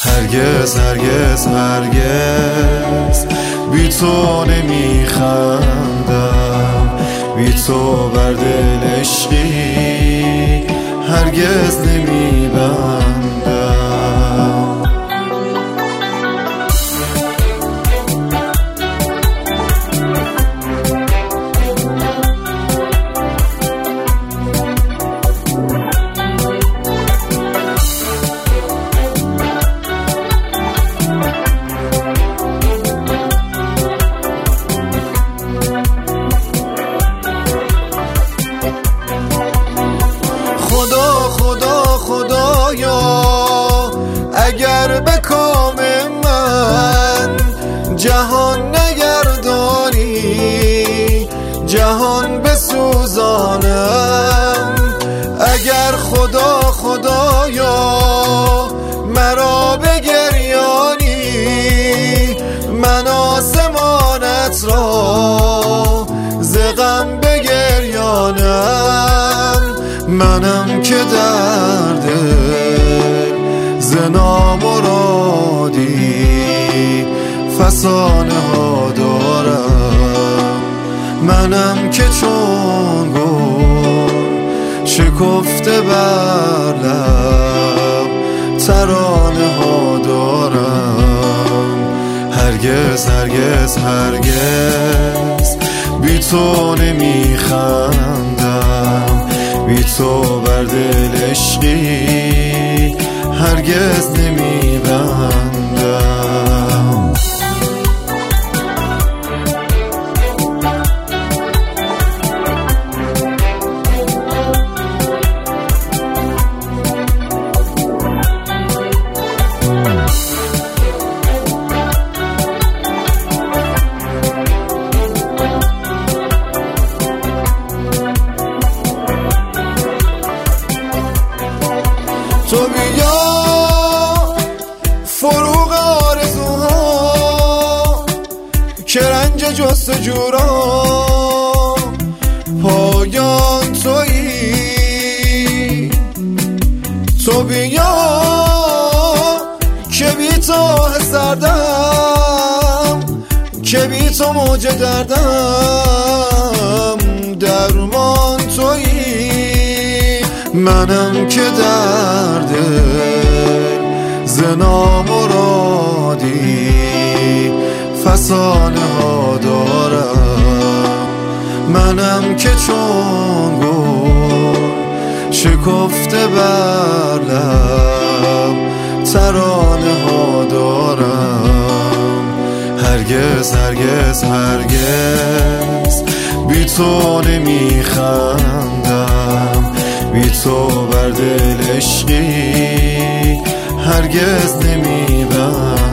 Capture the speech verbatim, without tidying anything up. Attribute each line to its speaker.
Speaker 1: هرگز هرگز هرگز بی تو نمیخندم، بی تو بر دل عشقی هرگز نمیبندم.
Speaker 2: خدا خدا خدایا اگر به کام من جهان نگردانی، جهان بسوزانم. اگر خدا خدایا مرا بگریانی، من آسمانت را ز غم بگریانم. منم که درد ز نامرادی فسانه ها دارم. منم که چون گل شکفته بر لب ترانه ها دارم. هرگز هرگز هرگز بی تو نمیخندم، بی تو بر دل عشقی هرگز نمیبندم. تو بیا فروغ آرزوها که رنج جستجو را پایان تویی. تو بیا که بی تو سردم، که بی تو موج دردم درمان تویی. منم که درد ز نامرادی فسانه ها دارم. منم که چون گل شکفته بر لب ترانه ها دارم. هرگز هرگز هرگز بی تو نمیخندم، بی تو بر دل عشقی هرگز نمیبندم.